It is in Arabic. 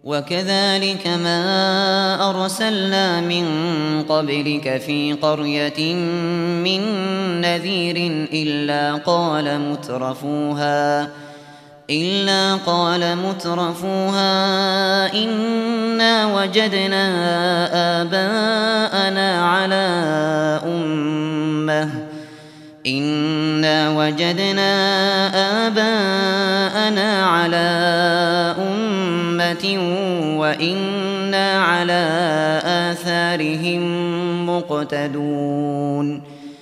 وكذلك ما أرسلنا من قبلك في قرية من نذير إلا قال مترفوها إنا وجدنا آباءنا على أمة وإنا على آثارهم مقتدون